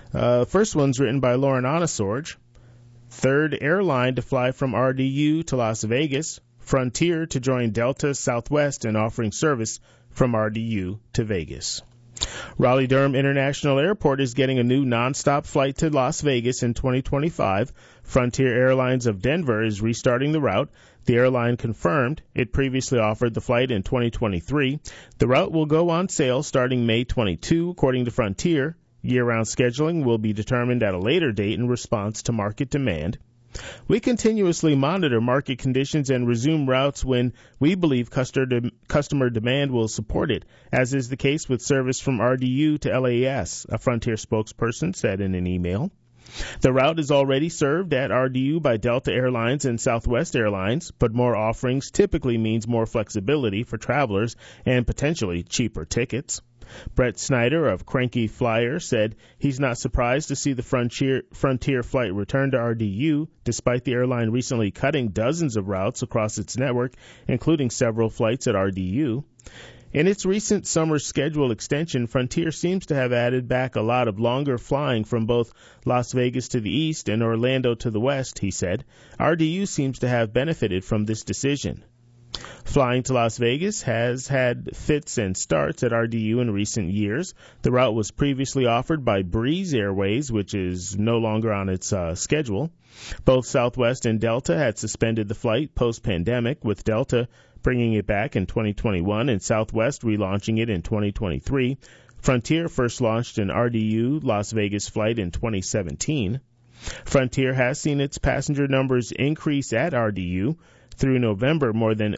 First one's written by Lauren Onasorge. Third airline to fly from RDU to Las Vegas. Frontier to join Delta, Southwest in offering service from RDU to Vegas. Raleigh-Durham International Airport is getting a new nonstop flight to Las Vegas in 2025. Frontier Airlines of Denver is restarting the route. The airline confirmed it previously offered the flight in 2023. The route will go on sale starting May 22, according to Frontier. Year-round scheduling will be determined at a later date in response to market demand. We continuously monitor market conditions and resume routes when we believe customer demand will support it, as is the case with service from RDU to LAS, a Frontier spokesperson said in an email. The route is already served at RDU by Delta Airlines and Southwest Airlines, but more offerings typically means more flexibility for travelers and potentially cheaper tickets. Brett Snyder of Cranky Flyer said he's not surprised to see the Frontier flight return to RDU, despite the airline recently cutting dozens of routes across its network, including several flights at RDU. In its recent summer schedule extension, Frontier seems to have added back a lot of longer flying from both Las Vegas to the east and Orlando to the west, he said. RDU seems to have benefited from this decision. Flying to Las Vegas has had fits and starts at RDU in recent years. The route was previously offered by Breeze Airways, which is no longer on its schedule. Both Southwest and Delta had suspended the flight post-pandemic, with Delta bringing it back in 2021 and Southwest relaunching it in 2023. Frontier first launched an RDU Las Vegas flight in 2017. Frontier has seen its passenger numbers increase at RDU. Through November, more than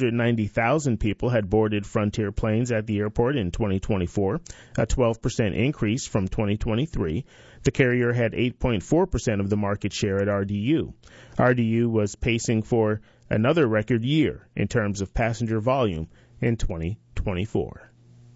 590,000 people had boarded Frontier planes at the airport in 2024, a 12% increase from 2023. The carrier had 8.4% of the market share at RDU. RDU was pacing for another record year in terms of passenger volume in 2024.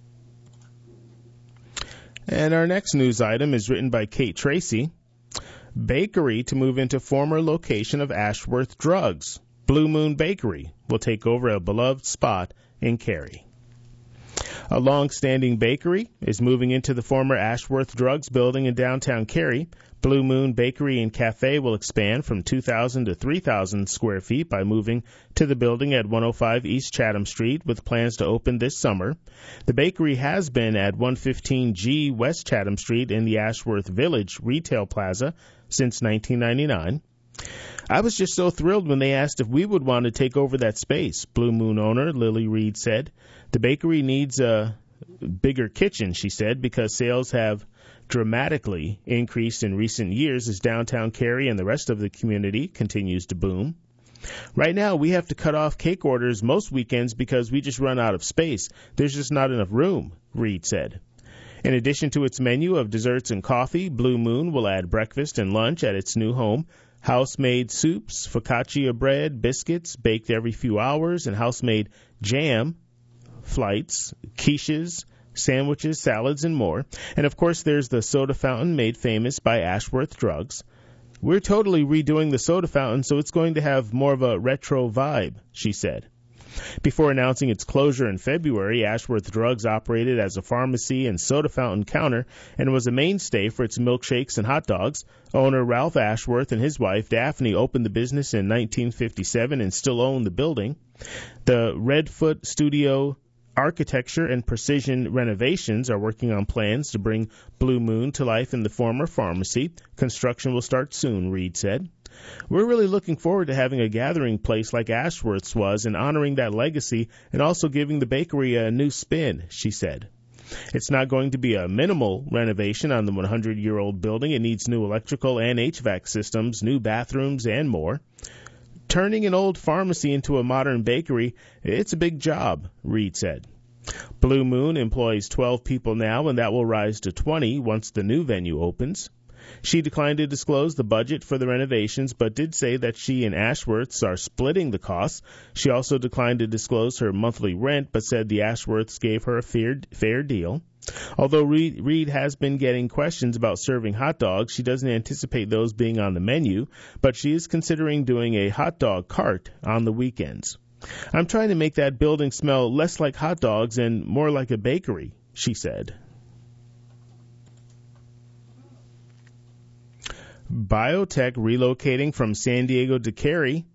And our next news item is written by Kate Tracy. Bakery to move into former location of Ashworth Drugs. Blue Moon Bakery will take over a beloved spot in Cary. A long-standing bakery is moving into the former Ashworth Drugs building in downtown Cary. Blue Moon Bakery and Cafe will expand from 2,000 to 3,000 square feet by moving to the building at 105 East Chatham Street, with plans to open this summer. The bakery has been at 115G West Chatham Street in the Ashworth Village Retail Plaza since 1999. I was just so thrilled when they asked if we would want to take over that space, Blue Moon owner Lily Reed said. The bakery needs a bigger kitchen, she said, because sales have dramatically increased in recent years as downtown Cary and the rest of the community continues to boom. Right now, we have to cut off cake orders most weekends because we just run out of space. There's just not enough room, Reed said. In addition to its menu of desserts and coffee, Blue Moon will add breakfast and lunch at its new home. House-made soups, focaccia bread, biscuits baked every few hours, and house-made jam, flights, quiches, sandwiches, salads, and more. And of course, there's the soda fountain made famous by Ashworth Drugs. We're totally redoing the soda fountain, so it's going to have more of a retro vibe, she said. Before announcing its closure in February, Ashworth Drugs operated as a pharmacy and soda fountain counter and was a mainstay for its milkshakes and hot dogs. Owner Ralph Ashworth and his wife Daphne opened the business in 1957 and still own the building. The Redfoot Studio Architecture and Precision Renovations are working on plans to bring Blue Moon to life in the former pharmacy. Construction will start soon, Reed said. We're really looking forward to having a gathering place like Ashworth's was and honoring that legacy and also giving the bakery a new spin, she said. It's not going to be a minimal renovation on the 100-year-old building. It needs new electrical and HVAC systems, new bathrooms, and more. Turning an old pharmacy into a modern bakery, it's a big job, Reed said. Blue Moon employs 12 people now, and that will rise to 20 once the new venue opens. She declined to disclose the budget for the renovations, but did say that she and Ashworths are splitting the costs. She also declined to disclose her monthly rent, but said the Ashworths gave her a fair deal. Although Reed has been getting questions about serving hot dogs, she doesn't anticipate those being on the menu, but she is considering doing a hot dog cart on the weekends. I'm trying to make that building smell less like hot dogs and more like a bakery, she said. Biotech relocating from San Diego to Cary.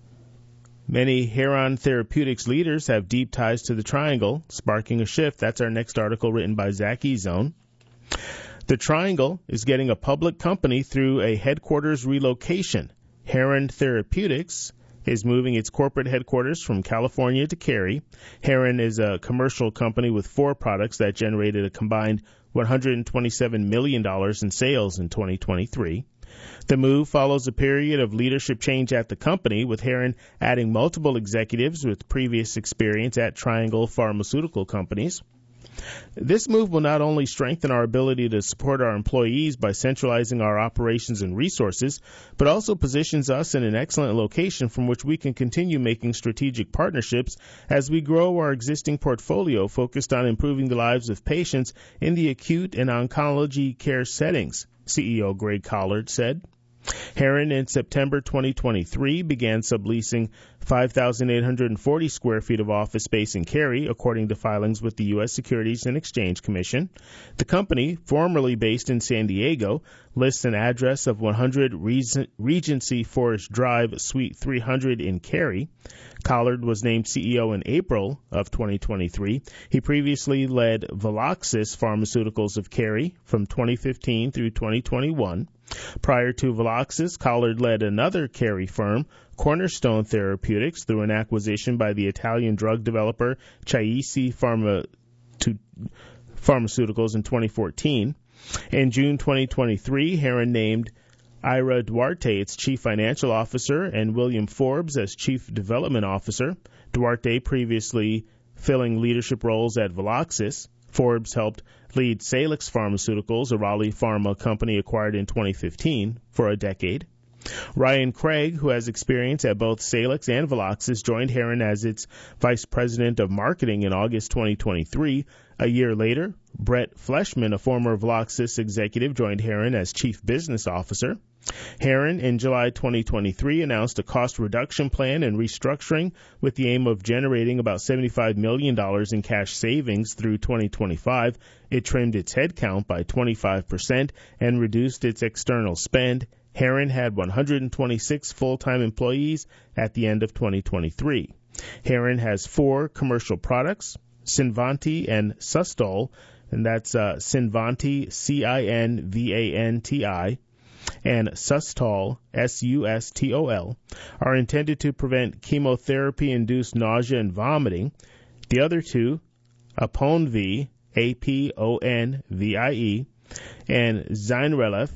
Many Heron Therapeutics leaders have deep ties to the Triangle, sparking a shift. That's our next article written by Zach Ezone. The Triangle is getting a public company through a headquarters relocation. Heron Therapeutics is moving its corporate headquarters from California to Cary. Heron is a commercial company with 4 products that generated a combined $127 million in sales in 2023. The move follows a period of leadership change at the company, with Heron adding multiple executives with previous experience at Triangle Pharmaceutical Companies. This move will not only strengthen our ability to support our employees by centralizing our operations and resources, but also positions us in an excellent location from which we can continue making strategic partnerships as we grow our existing portfolio focused on improving the lives of patients in the acute and oncology care settings, CEO Greg Collard said. Heron in September 2023 began subleasing 5,840 square feet of office space in Cary, according to filings with the U.S. Securities and Exchange Commission. The company, formerly based in San Diego, lists an address of 100 Regency Forest Drive, Suite 300 in Cary. Collard was named CEO in April of 2023. He previously led Veloxis Pharmaceuticals of Cary from 2015 through 2021. Prior to Veloxis, Collard led another Cary firm, Cornerstone Therapeutics, through an acquisition by the Italian drug developer Chiesi Pharmaceuticals in 2014. In June 2023, Heron named Ira Duarte its Chief Financial Officer and William Forbes as Chief Development Officer. Duarte previously filling leadership roles at Veloxis. Forbes helped lead Salix Pharmaceuticals, a Raleigh pharma company acquired in 2015, for a decade. Ryan Craig, who has experience at both Salix and Veloxis, joined Heron as its Vice President of Marketing in August 2023. A year later, Brett Fleshman, a former Veloxis executive, joined Heron as Chief Business Officer. Heron, in July 2023, announced a cost reduction plan and restructuring with the aim of generating about $75 million in cash savings through 2025. It trimmed its headcount by 25% and reduced its external spend. Heron had 126 full-time employees at the end of 2023. Heron has 4 commercial products, Cinvanti and Sustol, and that's Cinvanti, Cinvanti, and Sustol, Sustol, are intended to prevent chemotherapy-induced nausea and vomiting. The other 2, Aponvie, Aponvie, and Zynrelef,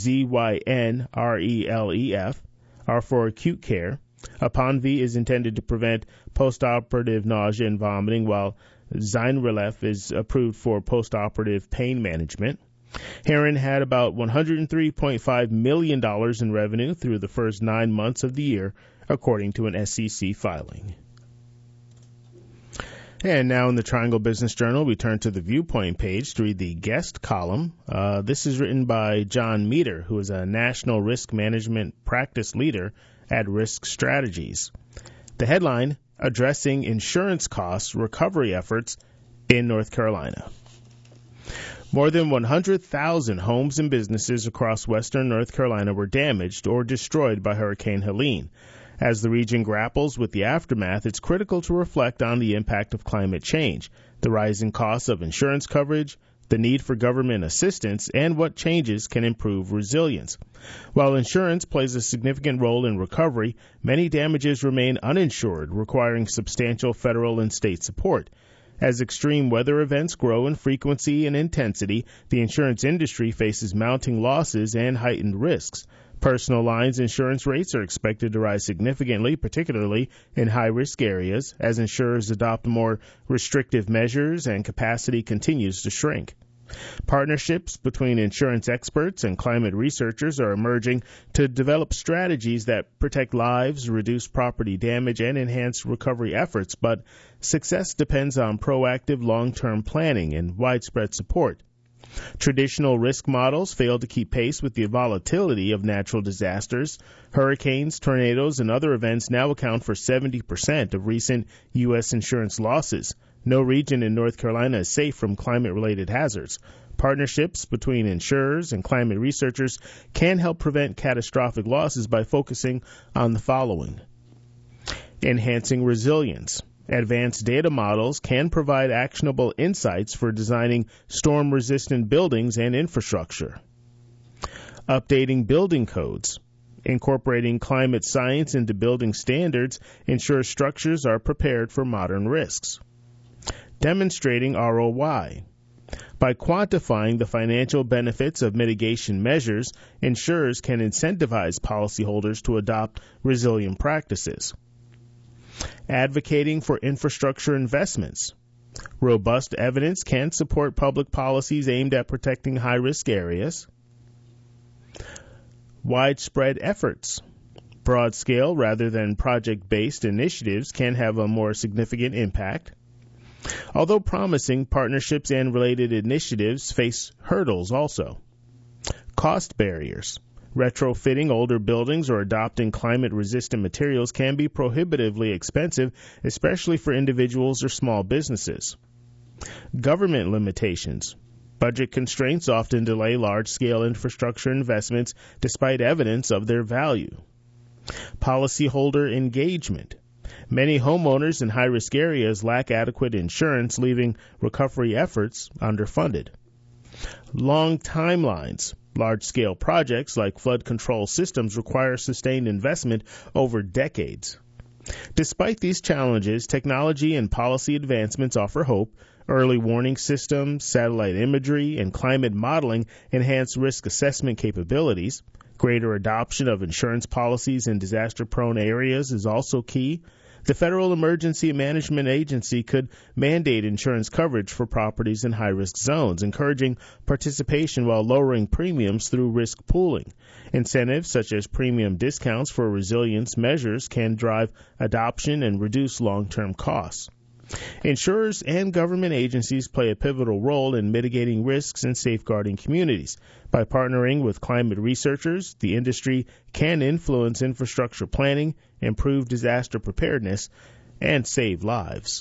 Zynrelef, are for acute care. Aponvie is intended to prevent postoperative nausea and vomiting, while Zynrelef is approved for postoperative pain management. Heron had about $103.5 million in revenue through the first 9 months of the year, according to an SEC filing. And now in the Triangle Business Journal, we turn to the Viewpoint page to read the guest column. This is written by John Meter, who is a national risk management practice leader at Risk Strategies. The headline, Addressing Insurance Costs Recovery Efforts in North Carolina. More than 100,000 homes and businesses across western North Carolina were damaged or destroyed by Hurricane Helene. As the region grapples with the aftermath, it's critical to reflect on the impact of climate change, the rising costs of insurance coverage, the need for government assistance, and what changes can improve resilience. While insurance plays a significant role in recovery, many damages remain uninsured, requiring substantial federal and state support. As extreme weather events grow in frequency and intensity, the insurance industry faces mounting losses and heightened risks. Personal lines insurance rates are expected to rise significantly, particularly in high-risk areas, as insurers adopt more restrictive measures and capacity continues to shrink. Partnerships between insurance experts and climate researchers are emerging to develop strategies that protect lives, reduce property damage, and enhance recovery efforts, but success depends on proactive long-term planning and widespread support. Traditional risk models fail to keep pace with the volatility of natural disasters. Hurricanes, tornadoes, and other events now account for 70% of recent U.S. insurance losses. No region in North Carolina is safe from climate-related hazards. Partnerships between insurers and climate researchers can help prevent catastrophic losses by focusing on the following. Enhancing resilience. Advanced data models can provide actionable insights for designing storm-resistant buildings and infrastructure. Updating building codes. Incorporating climate science into building standards ensures structures are prepared for modern risks. Demonstrating ROI. By quantifying the financial benefits of mitigation measures, insurers can incentivize policyholders to adopt resilient practices. Advocating for infrastructure investments. Robust evidence can support public policies aimed at protecting high-risk areas. Widespread efforts. Broad-scale rather than project-based initiatives can have a more significant impact. Although promising, partnerships and related initiatives face hurdles also. Cost barriers. Retrofitting older buildings or adopting climate-resistant materials can be prohibitively expensive, especially for individuals or small businesses. Government limitations. Budget constraints often delay large-scale infrastructure investments despite evidence of their value. Policyholder engagement. Many homeowners in high-risk areas lack adequate insurance, leaving recovery efforts underfunded. Long timelines. Large-scale projects like flood control systems require sustained investment over decades. Despite these challenges, technology and policy advancements offer hope. Early warning systems, satellite imagery, and climate modeling enhance risk assessment capabilities. Greater adoption of insurance policies in disaster-prone areas is also key. The Federal Emergency Management Agency could mandate insurance coverage for properties in high-risk zones, encouraging participation while lowering premiums through risk pooling. Incentives such as premium discounts for resilience measures can drive adoption and reduce long-term costs. Insurers and government agencies play a pivotal role in mitigating risks and safeguarding communities. By partnering with climate researchers, the industry can influence infrastructure planning, improve disaster preparedness, and save lives.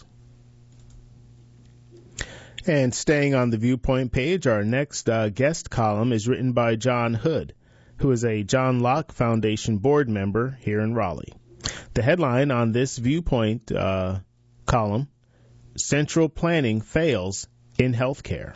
And staying on the Viewpoint page, our next guest column is written by John Hood, who is a John Locke Foundation board member here in Raleigh. The headline on this Viewpoint column, Central Planning Fails in Healthcare.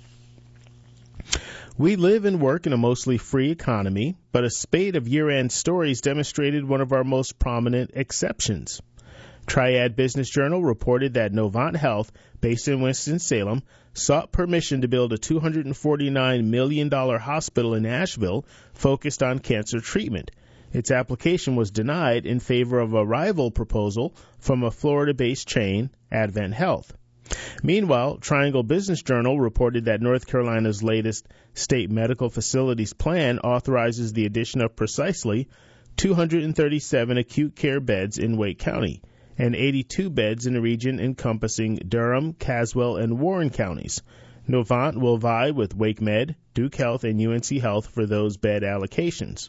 We live and work in a mostly free economy, but a spate of year-end stories demonstrated one of our most prominent exceptions. Triad Business Journal reported that Novant Health, based in Winston-Salem, sought permission to build a $249 million hospital in Asheville focused on cancer treatment. Its application was denied in favor of a rival proposal from a Florida-based chain, Advent Health. Meanwhile, Triangle Business Journal reported that North Carolina's latest state medical facilities plan authorizes the addition of precisely 237 acute care beds in Wake County, and 82 beds in a region encompassing Durham, Caswell, and Warren counties. Novant will vie with WakeMed, Duke Health, and UNC Health for those bed allocations.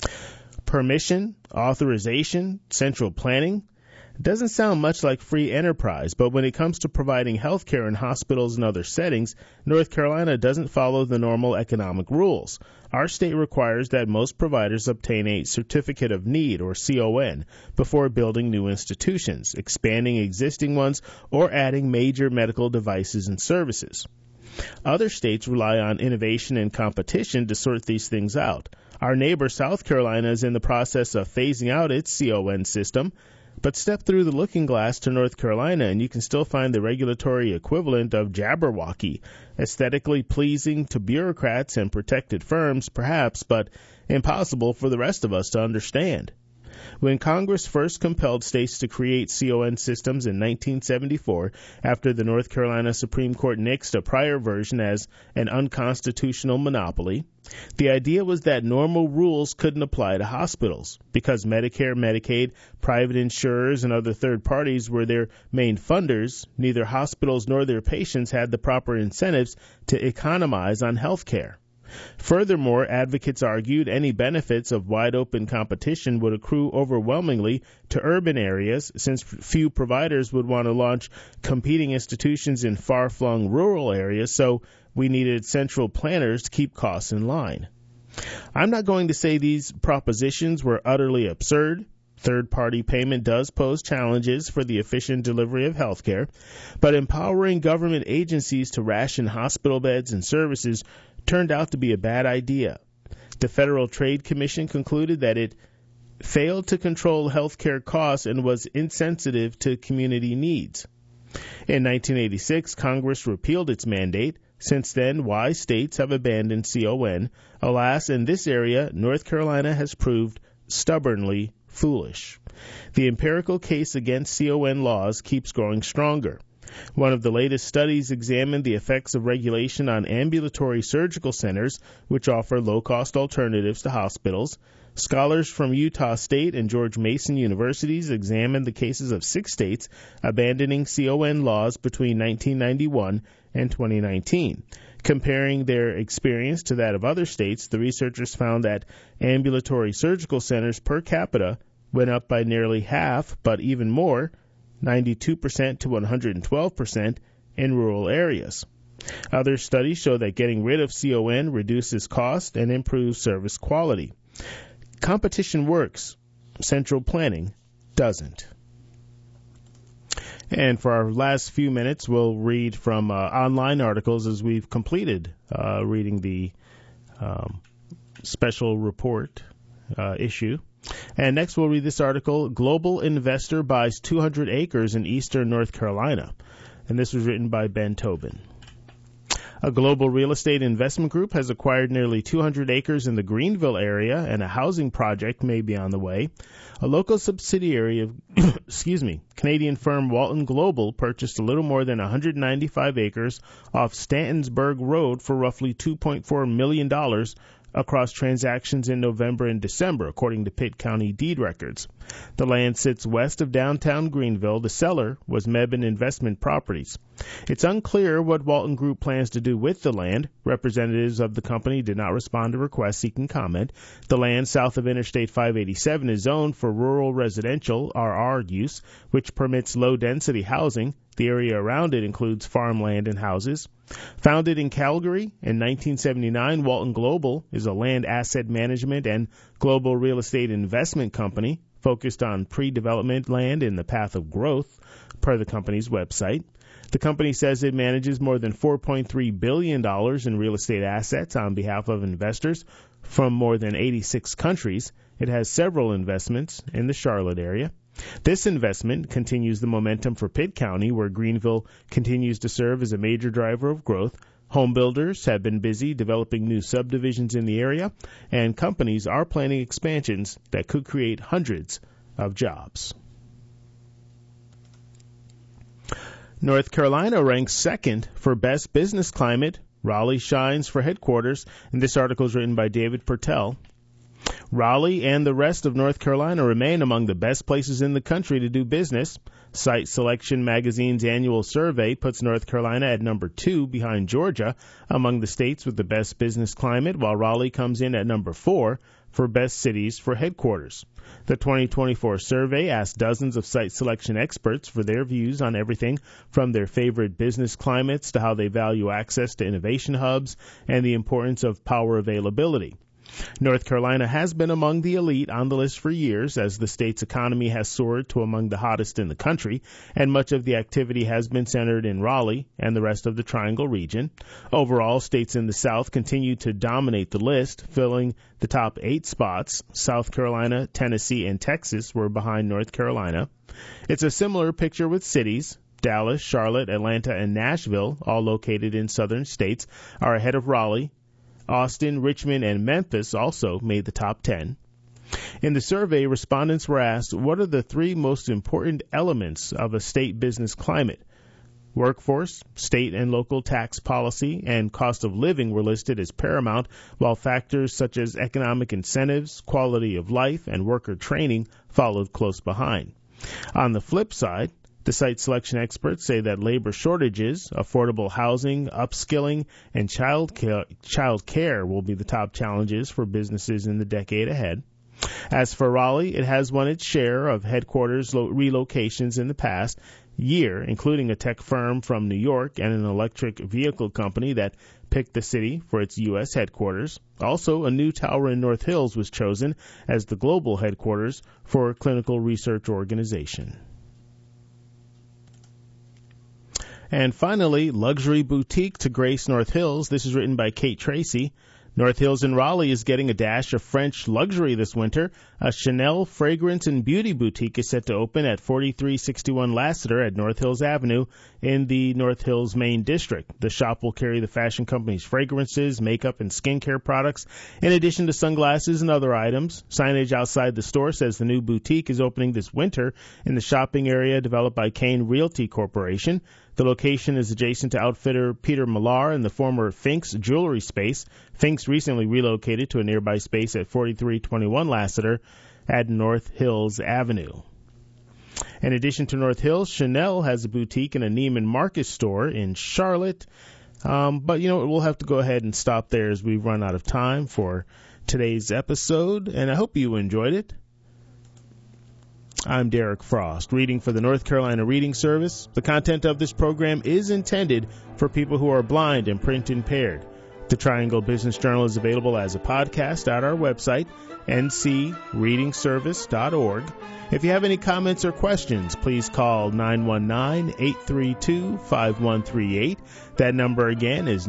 Permission, authorization, central planning doesn't sound much like free enterprise, but when it comes to providing health care in hospitals and other settings, North Carolina doesn't follow the normal economic rules. Our state requires that most providers obtain a Certificate of Need, or CON, before building new institutions, expanding existing ones, or adding major medical devices and services. Other states rely on innovation and competition to sort these things out. Our neighbor South Carolina is in the process of phasing out its CON system, but step through the looking glass to North Carolina and you can still find the regulatory equivalent of Jabberwocky, aesthetically pleasing to bureaucrats and protected firms, perhaps, but impossible for the rest of us to understand. When Congress first compelled states to create CON systems in 1974, after the North Carolina Supreme Court nixed a prior version as an unconstitutional monopoly, the idea was that normal rules couldn't apply to hospitals because Medicare, Medicaid, private insurers, and other third parties were their main funders. Neither hospitals nor their patients had the proper incentives to economize on health care. Furthermore, advocates argued any benefits of wide-open competition would accrue overwhelmingly to urban areas since few providers would want to launch competing institutions in far-flung rural areas, so we needed central planners to keep costs in line. I'm not going to say these propositions were utterly absurd. Third-party payment does pose challenges for the efficient delivery of health care, but empowering government agencies to ration hospital beds and services turned out to be a bad idea. The Federal Trade Commission concluded that it failed to control health care costs and was insensitive to community needs. In 1986, Congress repealed its mandate. Since then, wise states have abandoned CON. Alas, in this area, North Carolina has proved stubbornly foolish. The empirical case against CON laws keeps growing stronger. One of the latest studies examined the effects of regulation on ambulatory surgical centers, which offer low-cost alternatives to hospitals. Scholars from Utah State and George Mason universities examined the cases of 6 states abandoning CON laws between 1991 and 2019. Comparing their experience to that of other states, the researchers found that ambulatory surgical centers per capita went up by nearly half, but even more, 92% to 112% in rural areas. Other studies show that getting rid of CON reduces cost and improves service quality. Competition works. Central planning doesn't. And for our last few minutes, we'll read from online articles as we've completed reading the special report issue. And next we'll read this article, Global Investor Buys 200 Acres in Eastern North Carolina. And this was written by Ben Tobin. A global real estate investment group has acquired nearly 200 acres in the Greenville area, and a housing project may be on the way. A local subsidiary of Canadian firm Walton Global purchased a little more than 195 acres off Stantonsburg Road for roughly $2.4 million across transactions in November and December, according to Pitt County deed records. The land sits west of downtown Greenville. The seller was Mebane Investment Properties. It's unclear what Walton Group plans to do with the land. Representatives of the company did not respond to requests seeking comment. The land south of Interstate 587 is zoned for rural residential RR use, which permits low-density housing. The area around it includes farmland and houses. Founded in Calgary in 1979, Walton Global is a land asset management and global real estate investment company focused on pre-development land in the path of growth, per the company's website. The company says it manages more than $4.3 billion in real estate assets on behalf of investors from more than 86 countries. It has several investments in the Charlotte area. This investment continues the momentum for Pitt County, where Greenville continues to serve as a major driver of growth. Home builders have been busy developing new subdivisions in the area, and companies are planning expansions that could create hundreds of jobs. North Carolina ranks second for best business climate. Raleigh shines for headquarters, and this article is written by David Purtell. Raleigh and the rest of North Carolina remain among the best places in the country to do business. Site Selection Magazine's annual survey puts North Carolina at number 2 behind Georgia among the states with the best business climate, while Raleigh comes in at number 4 for best cities for headquarters. The 2024 survey asked dozens of site selection experts for their views on everything from their favorite business climates to how they value access to innovation hubs and the importance of power availability. North Carolina has been among the elite on the list for years as the state's economy has soared to among the hottest in the country, and much of the activity has been centered in Raleigh and the rest of the Triangle region. Overall, states in the South continue to dominate the list, filling the top 8 spots. South Carolina, Tennessee, and Texas were behind North Carolina. It's a similar picture with cities. Dallas, Charlotte, Atlanta, and Nashville, all located in southern states, are ahead of Raleigh. Austin, Richmond, and Memphis also made the top 10. In the survey, respondents were asked, what are the 3 most important elements of a state business climate? Workforce, state and local tax policy, and cost of living were listed as paramount, while factors such as economic incentives, quality of life, and worker training followed close behind. On the flip side, the site selection experts say that labor shortages, affordable housing, upskilling, and child care will be the top challenges for businesses in the decade ahead. As for Raleigh, it has won its share of headquarters relocations in the past year, including a tech firm from New York and an electric vehicle company that picked the city for its U.S. headquarters. Also, a new tower in North Hills was chosen as the global headquarters for a clinical research organization. And finally, luxury boutique to grace North Hills. This is written by Kate Tracy. North Hills in Raleigh is getting a dash of French luxury this winter. A Chanel fragrance and beauty boutique is set to open at 4361 Lassiter at North Hills Avenue in the North Hills main district. The shop will carry the fashion company's fragrances, makeup, and skincare products, in addition to sunglasses and other items. Signage outside the store says the new boutique is opening this winter in the shopping area developed by Kane Realty Corporation. The location is adjacent to outfitter Peter Millar and the former Finks jewelry space. Finks recently relocated to a nearby space at 4321 Lassiter at North Hills Avenue. In addition to North Hills, Chanel has a boutique and a Neiman Marcus store in Charlotte. But, we'll have to go ahead and stop there as we run out of time for today's episode, and I hope you enjoyed it. I'm Derek Frost, reading for the North Carolina Reading Service. The content of this program is intended for people who are blind and print impaired. The Triangle Business Journal is available as a podcast at our website, ncreadingservice.org. If you have any comments or questions, please call 919-832-5138. That number again is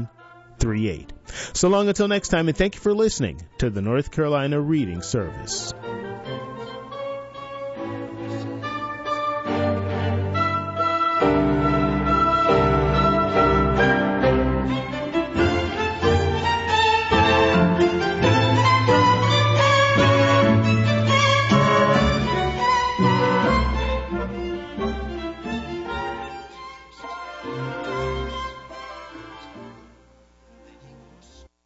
919-832-5138. So long until next time, and thank you for listening to the North Carolina Reading Service.